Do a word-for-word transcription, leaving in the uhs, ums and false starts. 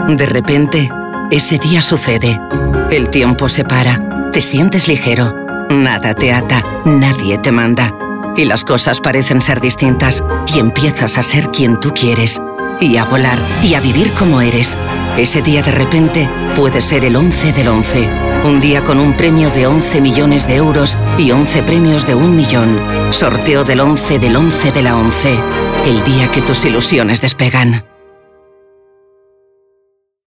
De repente, ese día sucede. El tiempo se para, te sientes ligero, nada te ata, nadie te manda. Y las cosas parecen ser distintas y empiezas a ser quien tú quieres. Y a volar y a vivir como eres. Ese día de repente puede ser el once del once. Un día con un premio de once millones de euros y once premios de un millón. Sorteo del once del once de la once. El día que tus ilusiones despegan.